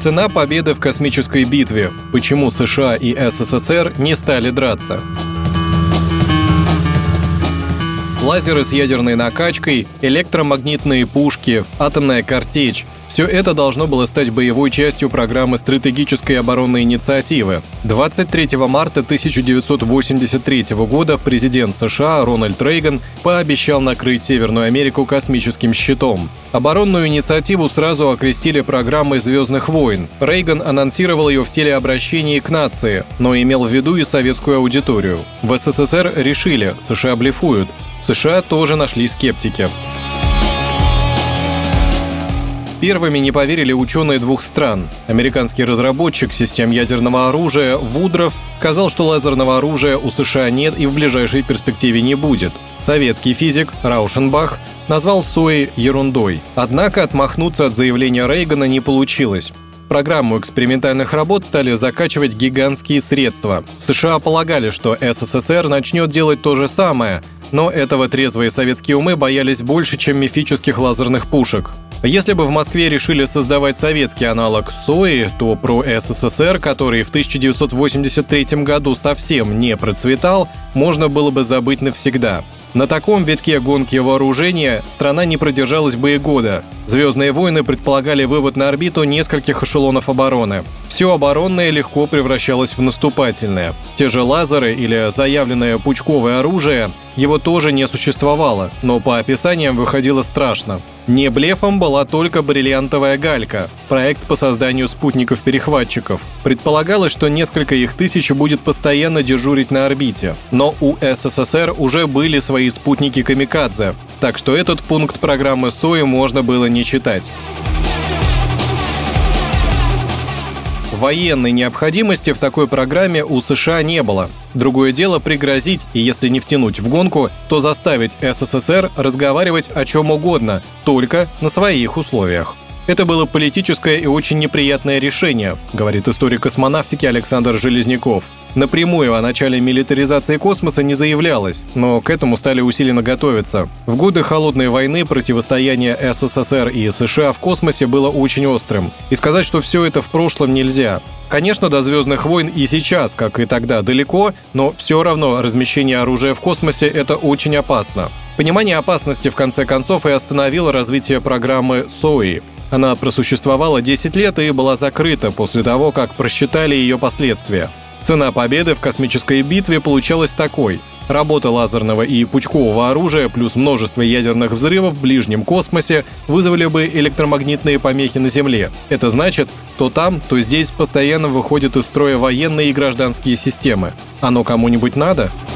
Цена победы в космической битве. Почему США и СССР не стали драться? Лазеры с ядерной накачкой, электромагнитные пушки, атомная картечь – все это должно было стать боевой частью программы стратегической оборонной инициативы. 23 марта 1983 года президент США Рональд Рейган пообещал накрыть Северную Америку космическим щитом. Оборонную инициативу сразу окрестили программой «Звездных войн». Рейган анонсировал ее в телеобращении к нации, но имел в виду и советскую аудиторию. В СССР решили – США блефуют. В США тоже нашли скептики. Первыми не поверили ученые двух стран. Американский разработчик систем ядерного оружия Вудров сказал, что лазерного оружия у США нет и в ближайшей перспективе не будет. Советский физик Раушенбах назвал СОИ ерундой. Однако отмахнуться от заявления Рейгана не получилось. Программу экспериментальных работ стали закачивать гигантские средства. США полагали, что СССР начнет делать то же самое, но этого трезвые советские умы боялись больше, чем мифических лазерных пушек. Если бы в Москве решили создавать советский аналог СОИ, то про СССР, который в 1983 году совсем не процветал, можно было бы забыть навсегда. На таком витке гонки вооружения страна не продержалась бы и года. «Звездные войны» предполагали вывод на орбиту нескольких эшелонов обороны. Все оборонное легко превращалось в наступательное. Те же лазеры или заявленное пучковое оружие, его тоже не существовало, но по описаниям выходило страшно. Не блефом была только бриллиантовая галька – проект по созданию спутников-перехватчиков. Предполагалось, что несколько их тысяч будет постоянно дежурить на орбите. Но у СССР уже были свои спутники-камикадзе, так что этот пункт программы СОИ можно было не читать. Военной необходимости в такой программе у США не было. Другое дело пригрозить, и если не втянуть в гонку, то заставить СССР разговаривать о чем угодно, только на своих условиях. Это было политическое и очень неприятное решение, говорит историк космонавтики Александр Железняков. Напрямую о начале милитаризации космоса не заявлялось, но к этому стали усиленно готовиться. В годы Холодной войны противостояние СССР и США в космосе было очень острым. И сказать, что все это в прошлом, нельзя. Конечно, до «Звездных войн» и сейчас, как и тогда, далеко, но все равно размещение оружия в космосе – это очень опасно. Понимание опасности, в конце концов, и остановило развитие программы СОИ. Она просуществовала 10 лет и была закрыта после того, как просчитали ее последствия. Цена победы в космической битве получалась такой. Работа лазерного и пучкового оружия плюс множество ядерных взрывов в ближнем космосе вызвали бы электромагнитные помехи на Земле. Это значит, то там, то здесь постоянно выходят из строя военные и гражданские системы. Оно кому-нибудь надо?